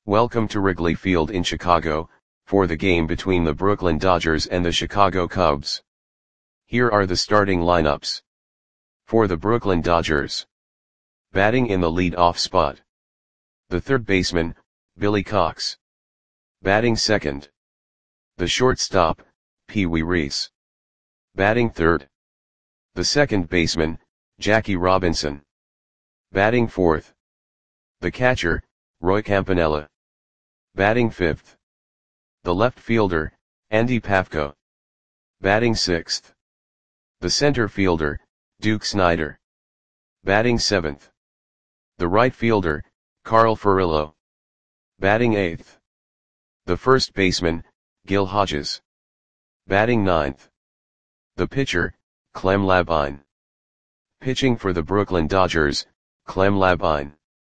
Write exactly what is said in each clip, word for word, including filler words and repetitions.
Welcome to Wrigley Field in Chicago, for the game between the Brooklyn Dodgers and the Chicago Cubs. Here are the starting lineups. For the Brooklyn Dodgers. Batting in the lead-off spot. The third baseman, Billy Cox. Batting second. The shortstop, Pee Wee Reese. Batting third. The second baseman, Jackie Robinson. Batting fourth. The catcher, Roy Campanella. Batting fifth. The left fielder, Andy Pafko. Batting sixth. The center fielder, Duke Snider. Batting seventh. The right fielder, Carl Furillo. Batting eighth. The first baseman, Gil Hodges. Batting ninth. The pitcher, Clem Labine. Pitching for the Brooklyn Dodgers, Clem Labine.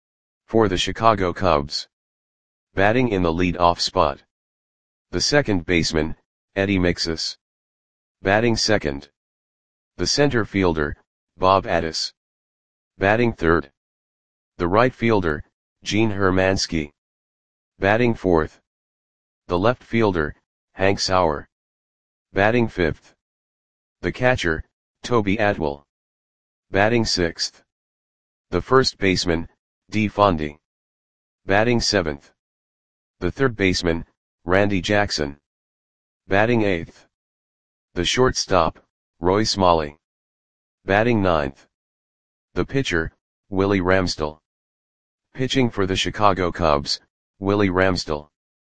For the Chicago Cubs. Batting in the lead-off spot. The second baseman, Eddie Mixus. Batting second. The center fielder, Bob Addis. Batting third. The right fielder, Gene Hermansky. Batting fourth. The left fielder, Hank Sauer. Batting fifth. The catcher, Toby Atwell. Batting sixth. The first baseman, Dee Fondy. Batting seventh. The third baseman, Randy Jackson. Batting eighth. The shortstop, Roy Smalley. Batting ninth. The pitcher, Willie Ramsdell. Pitching for the Chicago Cubs, Willie Ramsdell.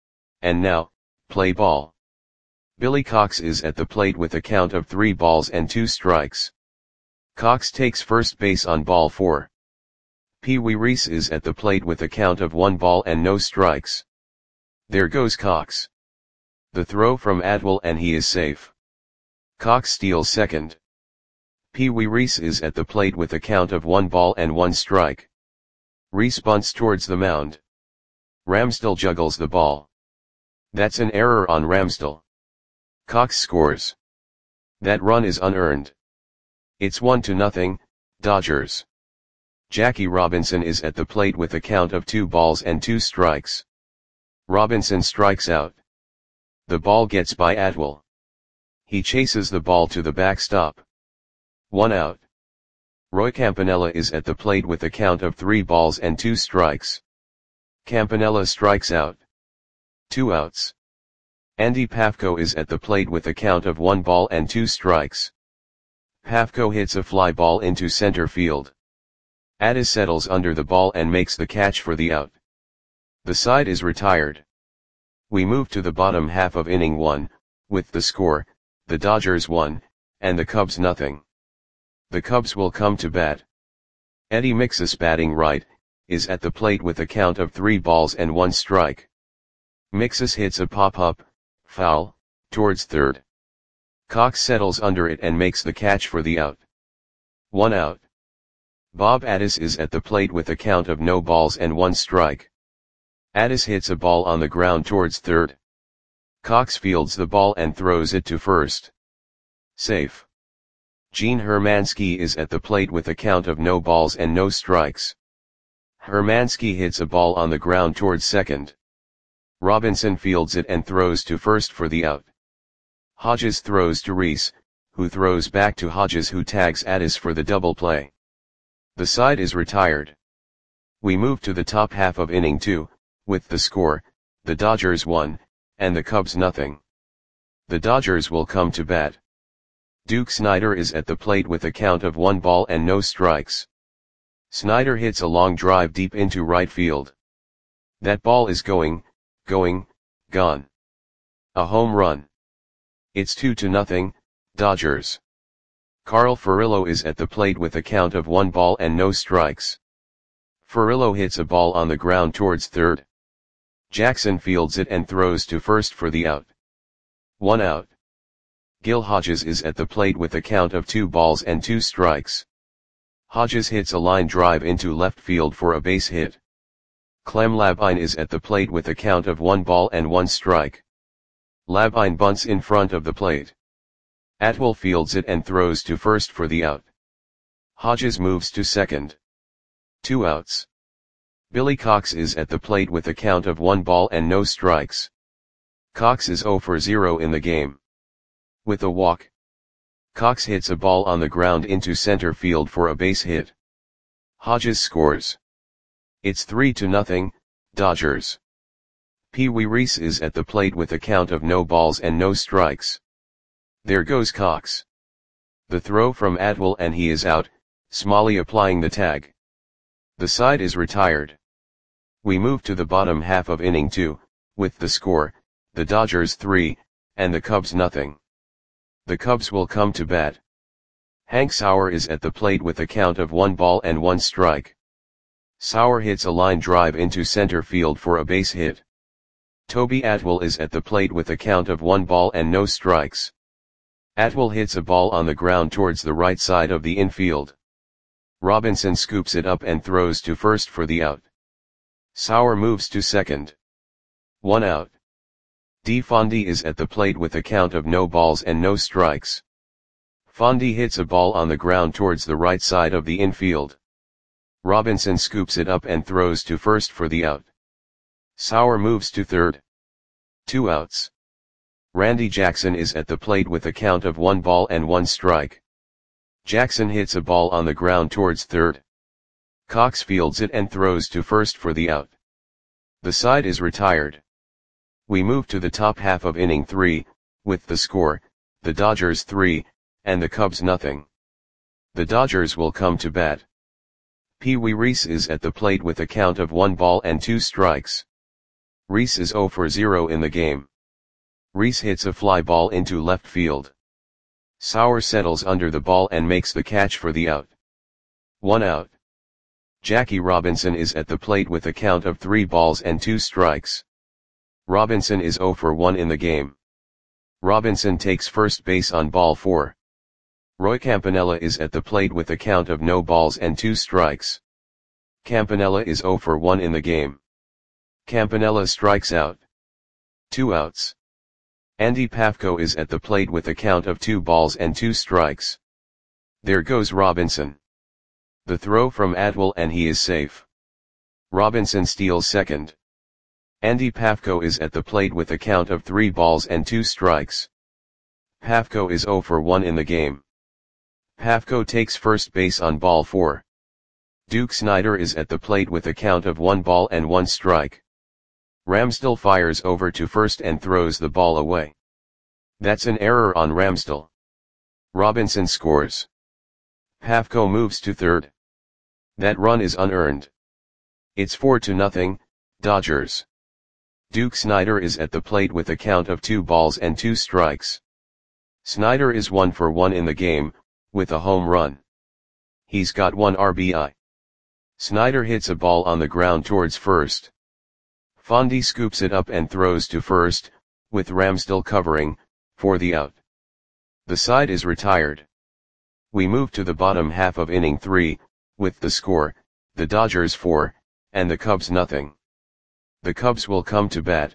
And now, play ball. Billy Cox is at the plate with a count of three balls and two strikes. Cox takes first base on ball four. Pee Wee Reese is at the plate with a count of one ball and no strikes. There goes Cox. The throw from Atwell and he is safe. Cox steals second. Pee Wee Reese is at the plate with a count of one ball and one strike. Reese bunts towards the mound. Ramsdell juggles the ball. That's an error on Ramsdell. Cox scores. That run is unearned. It's one to nothing, Dodgers. Jackie Robinson is at the plate with a count of two balls and two strikes. Robinson strikes out. The ball gets by Atwell. He chases the ball to the backstop. One out. Roy Campanella is at the plate with a count of three balls and two strikes. Campanella strikes out. Two outs. Andy Pafko is at the plate with a count of one ball and two strikes. Pafko hits a fly ball into center field. Addis settles under the ball and makes the catch for the out. The side is retired. We move to the bottom half of inning one, with the score, the Dodgers one, and the Cubs nothing. The Cubs will come to bat. Eddie Mixus, batting right, is at the plate with a count of three balls and one strike. Mixus hits a pop-up, foul, towards third. Cox settles under it and makes the catch for the out. One out. Bob Addis is at the plate with a count of no balls and one strike. Addis hits a ball on the ground towards third. Cox fields the ball and throws it to first. Safe. Gene Hermansky is at the plate with a count of no balls and no strikes. Hermansky hits a ball on the ground towards second. Robinson fields it and throws to first for the out. Hodges throws to Reese, who throws back to Hodges, who tags Addis for the double play. The side is retired. We move to the top half of inning two, with the score, the Dodgers one, and the Cubs nothing. The Dodgers will come to bat. Duke Snider is at the plate with a count of one ball and no strikes. Snider hits a long drive deep into right field. That ball is going, going, gone. A home run. It's two to nothing, Dodgers. Carl Furillo is at the plate with a count of one ball and no strikes. Furillo hits a ball on the ground towards third. Jackson fields it and throws to first for the out. One out. Gil Hodges is at the plate with a count of two balls and two strikes. Hodges hits a line drive into left field for a base hit. Clem Labine is at the plate with a count of one ball and one strike. Labine bunts in front of the plate. Atwell fields it and throws to first for the out. Hodges moves to second. Two outs. Billy Cox is at the plate with a count of one ball and no strikes. Cox is zero for zero in the game. With a walk, Cox hits a ball on the ground into center field for a base hit. Hodges scores. It's three to nothing, Dodgers. Pee Wee Reese is at the plate with a count of no balls and no strikes. There goes Cox. The throw from Atwell and he is out, Smalley applying the tag. The side is retired. We move to the bottom half of inning two, with the score, the Dodgers three, and the Cubs nothing. The Cubs will come to bat. Hank Sauer is at the plate with a count of one ball and one strike. Sauer hits a line drive into center field for a base hit. Toby Atwell is at the plate with a count of one ball and no strikes. Atwell hits a ball on the ground towards the right side of the infield. Robinson scoops it up and throws to first for the out. Sauer moves to second. One out. D. Fondy is at the plate with a count of no balls and no strikes. Fondy hits a ball on the ground towards the right side of the infield. Robinson scoops it up and throws to first for the out. Sauer moves to third. Two outs. Randy Jackson is at the plate with a count of one ball and one strike. Jackson hits a ball on the ground towards third. Cox fields it and throws to first for the out. The side is retired. We move to the top half of inning three, with the score, the Dodgers three, and the Cubs nothing. The Dodgers will come to bat. Pee Wee Reese is at the plate with a count of one ball and two strikes. Reese is zero for zero in the game. Reese hits a fly ball into left field. Sauer settles under the ball and makes the catch for the out. One out. Jackie Robinson is at the plate with a count of three balls and two strikes. Robinson is zero for one in the game. Robinson takes first base on ball four. Roy Campanella is at the plate with a count of no balls and two strikes. Campanella is zero for one in the game. Campanella strikes out. Two outs. Andy Pafko is at the plate with a count of two balls and two strikes. There goes Robinson. The throw from Atwell and he is safe. Robinson steals second. Andy Pafko is at the plate with a count of three balls and two strikes. Pafko is zero for one in the game. Pafko takes first base on ball four. Duke Snider is at the plate with a count of one ball and one strike. Ramsdell fires over to first and throws the ball away. That's an error on Ramsdell. Robinson scores. Pafko moves to third. That run is unearned. It's four to nothing, Dodgers. Duke Snider is at the plate with a count of two balls and two strikes. Snider is one for one in the game, with a home run. He's got one R B I. Snider hits a ball on the ground towards first. Fondy scoops it up and throws to first, with Ramsdell covering, for the out. The side is retired. We move to the bottom half of inning three, with the score, the Dodgers four, and the Cubs nothing. The Cubs will come to bat.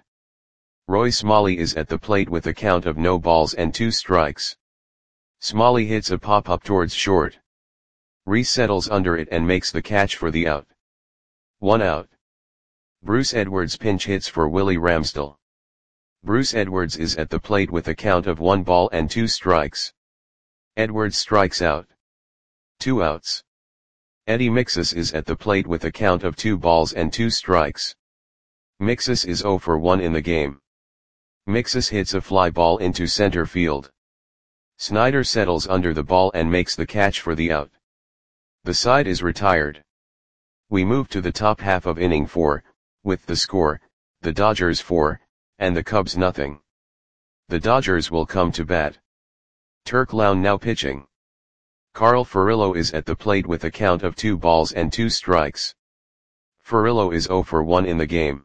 Roy Smalley is at the plate with a count of no balls and two strikes. Smalley hits a pop-up towards short. Reese settles under it and makes the catch for the out. One out. Bruce Edwards pinch hits for Willie Ramsdell. Bruce Edwards is at the plate with a count of one ball and two strikes. Edwards strikes out. Two outs. Eddie Mixus is at the plate with a count of two balls and two strikes. Mixus is zero for one in the game. Mixus hits a fly ball into center field. Snider settles under the ball and makes the catch for the out. The side is retired. We move to the top half of inning four, with the score, the Dodgers four, and the Cubs nothing. The Dodgers will come to bat. Turk Lown now pitching. Carl Furillo is at the plate with a count of two balls and two strikes. Furillo is zero for one in the game.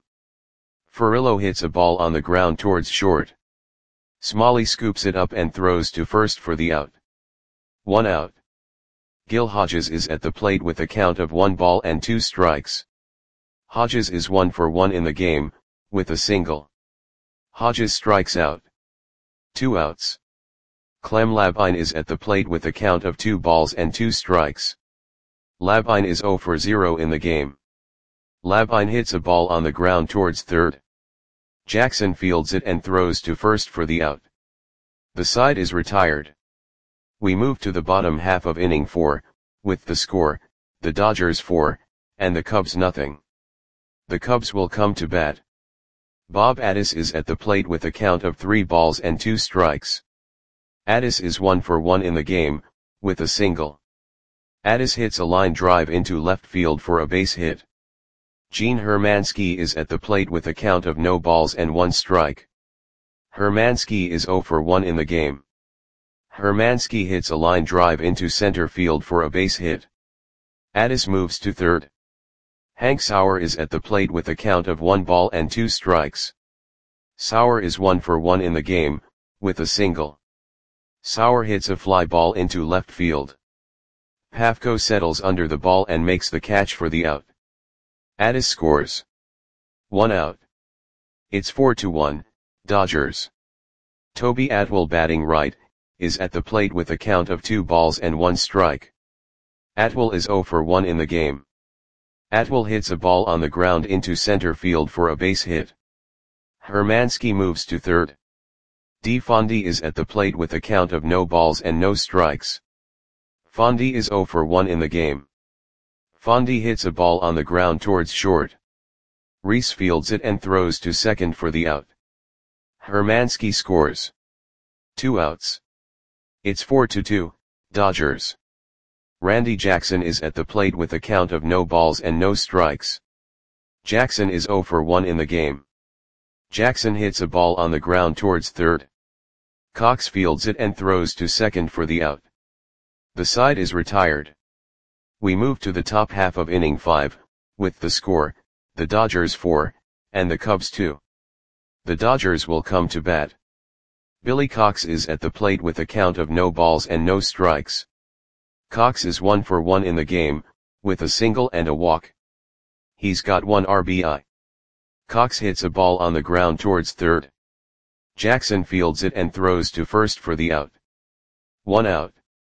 Furillo hits a ball on the ground towards short. Smalley scoops it up and throws to first for the out. One out. Gil Hodges is at the plate with a count of one ball and two strikes. Hodges is one for one in the game, with a single. Hodges strikes out. Two outs. Clem Labine is at the plate with a count of two balls and two strikes. Labine is zero for zero in the game. Labine hits a ball on the ground towards third. Jackson fields it and throws to first for the out. The side is retired. We move to the bottom half of inning four, with the score, the Dodgers four, and the Cubs nothing. The Cubs will come to bat. Bob Addis is at the plate with a count of three balls and two strikes. Addis is one for one in the game, with a single. Addis hits a line drive into left field for a base hit. Gene Hermansky is at the plate with a count of no balls and one strike. Hermansky is zero for one in the game. Hermansky hits a line drive into center field for a base hit. Addis moves to third. Hank Sauer is at the plate with a count of one ball and two strikes. Sauer is one for one in the game, with a single. Sauer hits a fly ball into left field. Pafko settles under the ball and makes the catch for the out. Addis scores. One out. It's four to one, Dodgers. Toby Atwell, batting right, is at the plate with a count of two balls and one strike. Atwell is zero for one in the game. Atwell hits a ball on the ground into center field for a base hit. Hermansky moves to third. D. Fondy is at the plate with a count of no balls and no strikes. Fondy is zero for one in the game. Fondy hits a ball on the ground towards short. Reese fields it and throws to second for the out. Hermansky scores. Two outs. It's four to two, Dodgers. Randy Jackson is at the plate with a count of no balls and no strikes. Jackson is zero for one in the game. Jackson hits a ball on the ground towards third. Cox fields it and throws to second for the out. The side is retired. We move to the top half of inning five, with the score, the Dodgers four, and the Cubs two. The Dodgers will come to bat. Billy Cox is at the plate with a count of no balls and no strikes. Cox is one for one in the game, with a single and a walk. He's got one R B I. Cox hits a ball on the ground towards third. Jackson fields it and throws to first for the out. One out.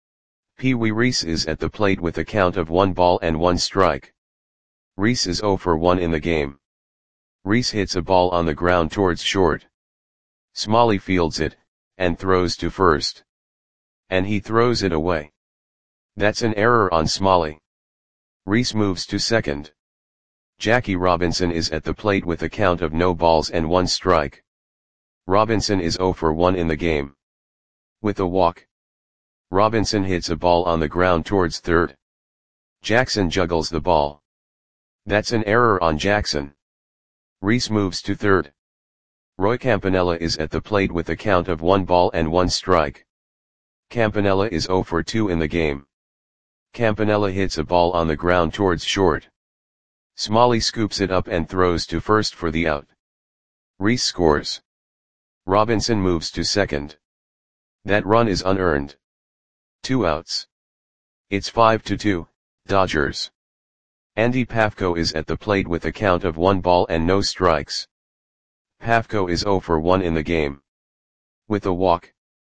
Pee Wee Reese is at the plate with a count of one ball and one strike. Reese is zero for one in the game. Reese hits a ball on the ground towards short. Smalley fields it, and throws to first. And he throws it away. That's an error on Smalley. Reese moves to second. Jackie Robinson is at the plate with a count of no balls and one strike. Robinson is zero for one in the game. With a walk. Robinson hits a ball on the ground towards third. Jackson juggles the ball. That's an error on Jackson. Reese moves to third. Roy Campanella is at the plate with a count of one ball and one strike. Campanella is zero for two in the game. Campanella hits a ball on the ground towards short. Smalley scoops it up and throws to first for the out. Reese scores. Robinson moves to second. That run is unearned. Two outs. It's five to two, Dodgers. Andy Pafko is at the plate with a count of one ball and no strikes. Pafko is zero for one in the game. With a walk.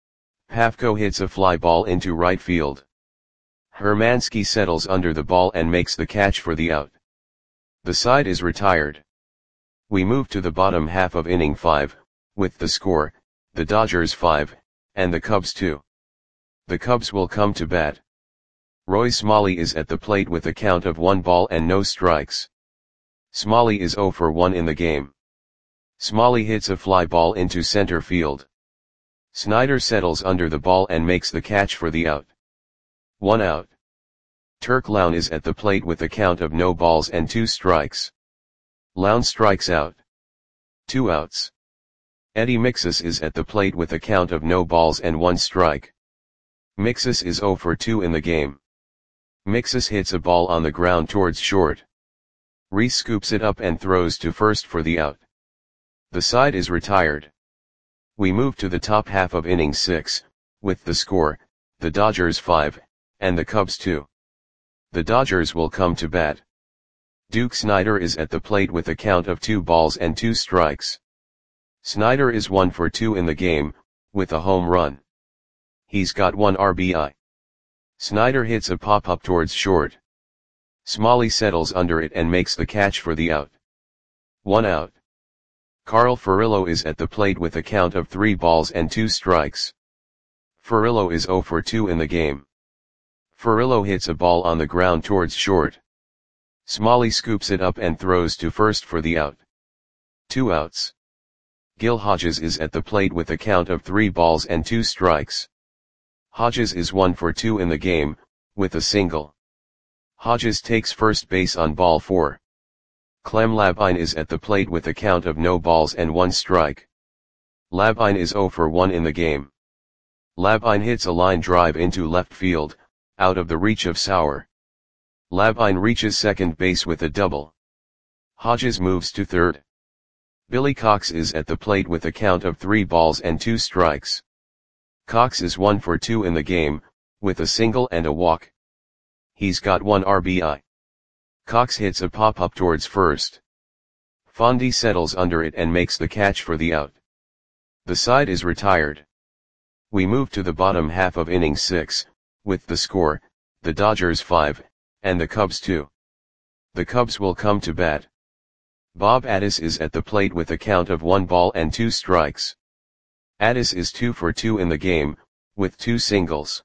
Pafko hits a fly ball into right field. Hermansky settles under the ball and makes the catch for the out. The side is retired. We move to the bottom half of inning five, with the score, the Dodgers five, and the Cubs two. The Cubs will come to bat. Roy Smalley is at the plate with a count of one ball and no strikes. Smalley is zero for one in the game. Smalley hits a fly ball into center field. Snyder settles under the ball and makes the catch for the out. One out. Turk Lown is at the plate with a count of no balls and two strikes. Lown strikes out. Two outs. Eddie Mixus is at the plate with a count of no balls and one strike. Mixus is zero for two in the game. Mixus hits a ball on the ground towards short. Reese scoops it up and throws to first for the out. The side is retired. We move to the top half of inning six, with the score, the Dodgers five, and the Cubs two. The Dodgers will come to bat. Duke Snider is at the plate with a count of two balls and two strikes. Snider is one for two in the game, with a home run. He's got one R B I. Snider hits a pop-up towards short. Smalley settles under it and makes the catch for the out. One out. Carl Furillo is at the plate with a count of three balls and two strikes. Furillo is zero for two in the game. Furillo hits a ball on the ground towards short. Smalley scoops it up and throws to first for the out. Two outs. Gil Hodges is at the plate with a count of three balls and two strikes. Hodges is one for two in the game, with a single. Hodges takes first base on ball four. Clem Labine is at the plate with a count of no balls and one strike. Labine is zero for one in the game. Labine hits a line drive into left field, out of the reach of Sauer. Labine reaches second base with a double. Hodges moves to third. Billy Cox is at the plate with a count of three balls and two strikes. Cox is one for two in the game, with a single and a walk. He's got one R B I. Cox hits a pop-up towards first. Fondy settles under it and makes the catch for the out. The side is retired. We move to the bottom half of inning six, with the score, the Dodgers five, and the Cubs two. The Cubs will come to bat. Bob Addis is at the plate with a count of one ball and two strikes. Addis is two for two in the game, with two singles.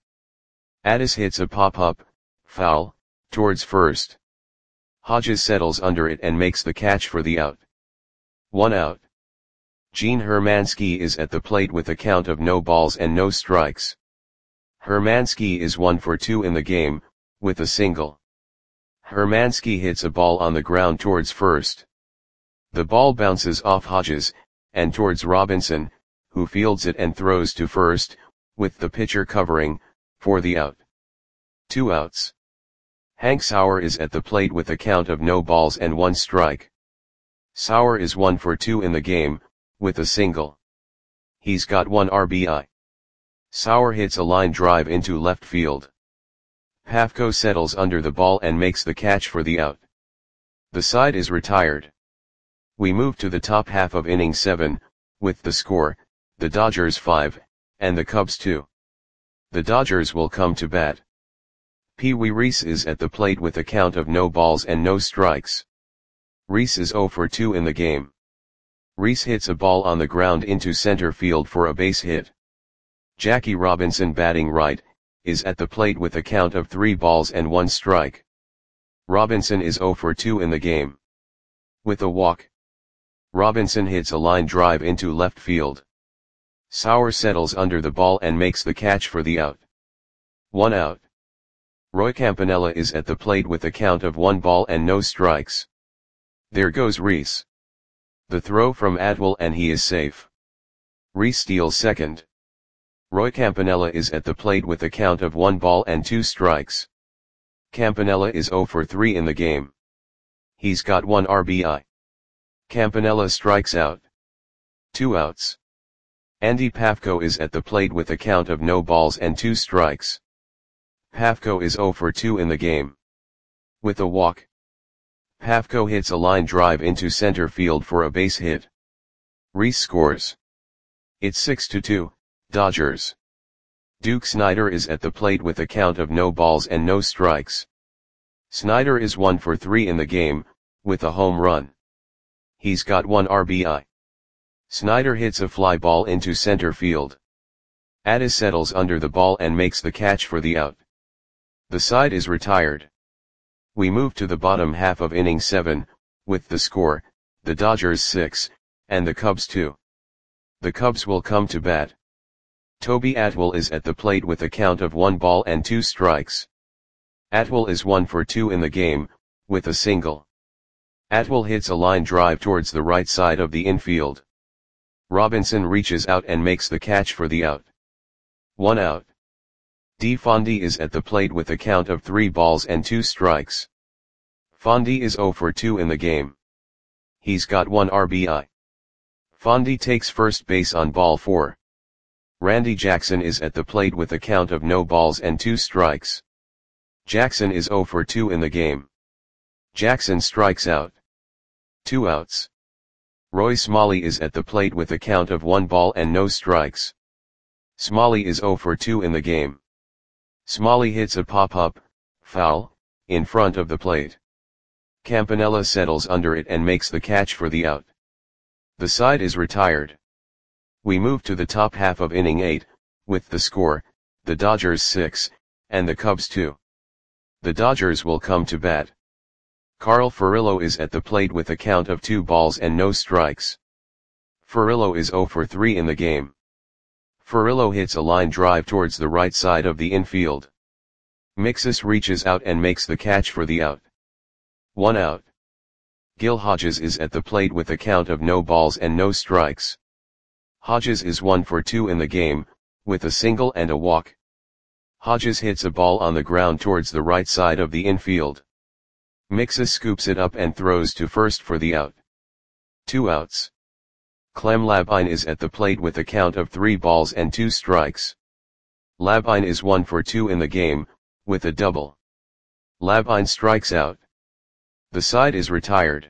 Addis hits a pop-up, foul, towards first. Hodges settles under it and makes the catch for the out. One out. Gene Hermansky is at the plate with a count of no balls and no strikes. Hermansky is one for two in the game, with a single. Hermansky hits a ball on the ground towards first. The ball bounces off Hodges, and towards Robinson, who fields it and throws to first, with the pitcher covering, for the out. Two outs. Hank Sauer is at the plate with a count of no balls and one strike. Sauer is one for two in the game, with a single. He's got one R B I. Sauer hits a line drive into left field. Pafko settles under the ball and makes the catch for the out. The side is retired. We move to the top half of inning seven, with the score, the Dodgers five, and the Cubs two. The Dodgers will come to bat. Pee Wee Reese is at the plate with a count of no balls and no strikes. Reese is zero for two in the game. Reese hits a ball on the ground into center field for a base hit. Jackie Robinson, batting right, is at the plate with a count of three balls and one strike. Robinson is zero for two in the game. With a walk. Robinson hits a line drive into left field. Sauer settles under the ball and makes the catch for the out. One out. Roy Campanella is at the plate with a count of one ball and no strikes. There goes Reese. The throw from Atwell and he is safe. Reese steals second. Roy Campanella is at the plate with a count of one ball and two strikes. Campanella is zero for three in the game. He's got one R B I. Campanella strikes out. Two outs. Andy Pafko is at the plate with a count of no balls and two strikes. Pafko is zero for two in the game. With a walk. Pafko hits a line drive into center field for a base hit. Reese scores. It's six to two, Dodgers. Duke Snider is at the plate with a count of no balls and no strikes. Snider is one for three in the game, with a home run. He's got one R B I. Snider hits a fly ball into center field. Addis settles under the ball and makes the catch for the out. The side is retired. We move to the bottom half of inning seven, with the score, the Dodgers six, and the Cubs two. The Cubs will come to bat. Toby Atwell is at the plate with a count of one ball and two strikes. Atwell is one for two in the game, with a single. Atwell hits a line drive towards the right side of the infield. Robinson reaches out and makes the catch for the out. One out. D. Fondy is at the plate with a count of three balls and two strikes. Fondy is zero for two in the game. He's got one R B I. Fondy takes first base on ball four. Randy Jackson is at the plate with a count of no balls and two strikes. Jackson is zero for two in the game. Jackson strikes out. Two outs. Roy Smalley is at the plate with a count of one ball and no strikes. Smalley is zero for two in the game. Smalley hits a pop-up, foul, in front of the plate. Campanella settles under it and makes the catch for the out. The side is retired. We move to the top half of inning eight, with the score, the Dodgers six, and the Cubs two. The Dodgers will come to bat. Carl Furillo is at the plate with a count of two balls and no strikes. Furillo is zero for three in the game. Furillo hits a line drive towards the right side of the infield. Mixus reaches out and makes the catch for the out. One out. Gil Hodges is at the plate with a count of no balls and no strikes. Hodges is one for two in the game, with a single and a walk. Hodges hits a ball on the ground towards the right side of the infield. Mixus scoops it up and throws to first for the out. Two outs. Clem Labine is at the plate with a count of three balls and two strikes. Labine is one for two in the game, with a double. Labine strikes out. The side is retired.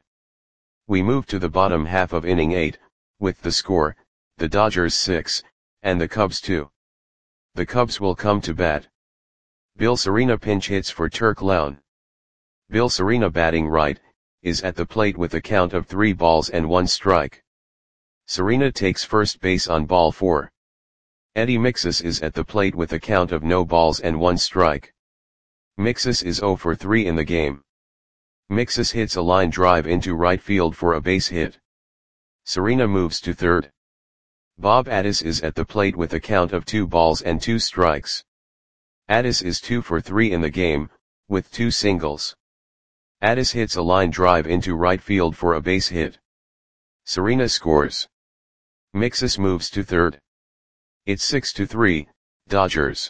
We move to the bottom half of inning eight, with the score, the Dodgers six, and the Cubs two. The Cubs will come to bat. Bill Serena pinch hits for Turk Lown. Bill Serena, batting right, is at the plate with a count of three balls and one strike. Serena takes first base on ball four. Eddie Mixus is at the plate with a count of no balls and one strike. Mixus is zero for three in the game. Mixus hits a line drive into right field for a base hit. Serena moves to third. Bob Addis is at the plate with a count of two balls and two strikes. Addis is two for three in the game, with two singles. Addis hits a line drive into right field for a base hit. Serena scores. Mixus moves to third. It's six to three, Dodgers.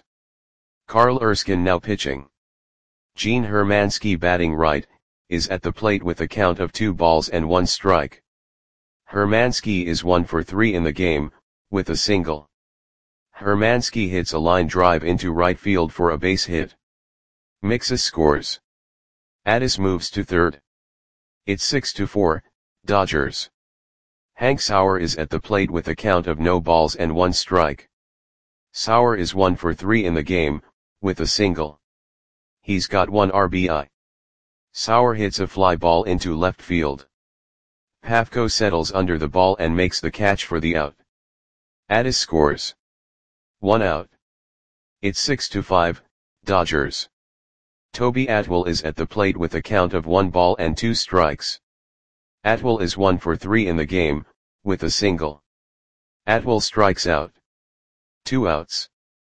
Carl Erskine now pitching. Gene Hermansky, batting right, is at the plate with a count of two balls and one strike. Hermansky is one for three in the game, with a single. Hermansky hits a line drive into right field for a base hit. Mixus scores. Addis moves to third. It's six to four, Dodgers. Hank Sauer is at the plate with a count of no balls and one strike. Sauer is one for three in the game, with a single. He's got one R B I. Sauer hits a fly ball into left field. Pafko settles under the ball and makes the catch for the out. Addis scores. One out. It's six to five, Dodgers. Toby Atwell is at the plate with a count of one ball and two strikes. Atwell is one for three in the game, with a single. Atwell strikes out. Two outs.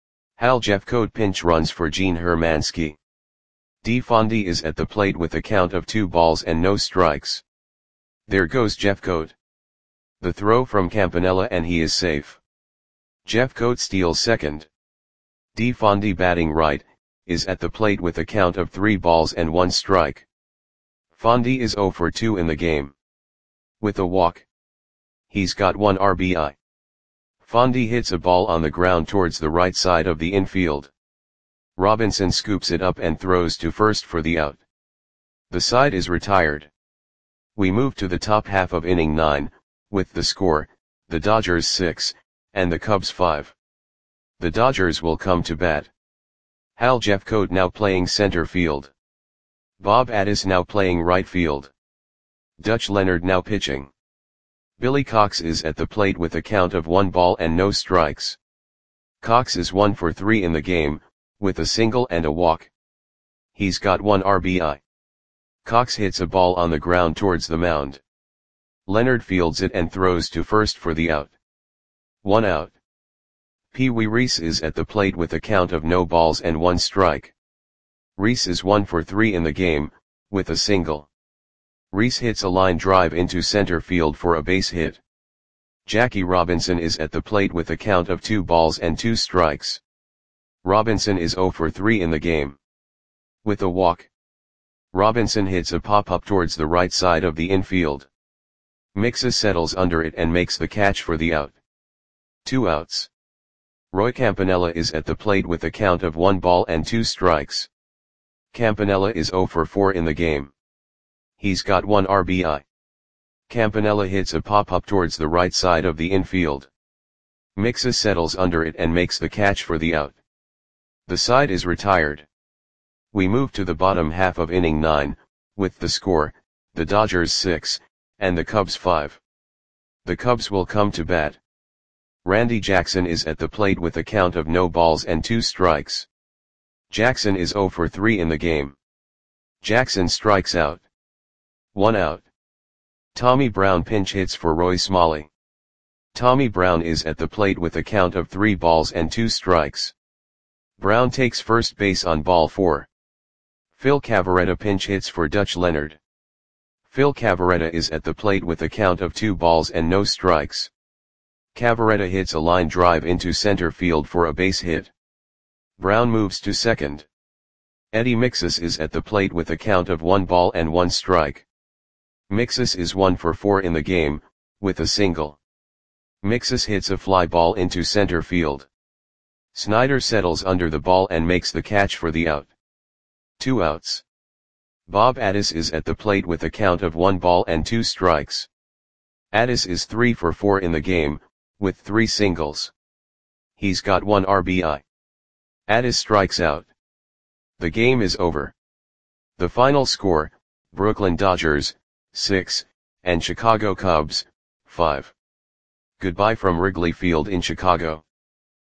Hal Jeffcoat pinch runs for Gene Hermansky. DeFondy is at the plate with a count of two balls and no strikes. There goes Jeffcoat. The throw from Campanella and he is safe. Jeffcoat steals second. DeFondy, batting right, is at the plate with a count of three balls and one strike. Fondy is zero for two in the game. With a walk. He's got one R B I. Fondy hits a ball on the ground towards the right side of the infield. Robinson scoops it up and throws to first for the out. The side is retired. We move to the top half of inning nine, with the score, the Dodgers six, and the Cubs five. The Dodgers will come to bat. Hal Jeffcoat now playing center field. Bob Addis now playing right field. Dutch Leonard now pitching. Billy Cox is at the plate with a count of one ball and no strikes. Cox is one for three in the game, with a single and a walk. He's got one R B I. Cox hits a ball on the ground towards the mound. Leonard fields it and throws to first for the out. One out. Pee Wee Reese is at the plate with a count of no balls and one strike. Reese is one for three in the game, with a single. Reese hits a line drive into center field for a base hit. Jackie Robinson is at the plate with a count of two balls and two strikes. Robinson is zero for three in the game. With a walk. Robinson hits a pop-up towards the right side of the infield. Mixus settles under it and makes the catch for the out. Two outs. Roy Campanella is at the plate with a count of one ball and two strikes. Campanella is zero for four in the game. He's got one R B I. Campanella hits a pop-up towards the right side of the infield. Mixus settles under it and makes the catch for the out. The side is retired. We move to the bottom half of inning nine, with the score, the Dodgers six, and the Cubs five. The Cubs will come to bat. Randy Jackson is at the plate with a count of no balls and two strikes. Jackson is zero for three in the game. Jackson strikes out. One out. Tommy Brown pinch hits for Roy Smalley. Tommy Brown is at the plate with a count of three balls and two strikes. Brown takes first base on ball four. Phil Cavarretta pinch hits for Dutch Leonard. Phil Cavarretta is at the plate with a count of two balls and no strikes. Cavarretta hits a line drive into center field for a base hit. Brown moves to second. Eddie Mixas is at the plate with a count of one ball and one strike. Mixas is one for four in the game, with a single. Mixas hits a fly ball into center field. Snyder settles under the ball and makes the catch for the out. Two outs. Bob Addis is at the plate with a count of one ball and two strikes. Addis is three for four in the game, with three singles. He's got one R B I. Addis strikes out. The game is over. The final score, Brooklyn Dodgers, six, and Chicago Cubs, five. Goodbye from Wrigley Field in Chicago.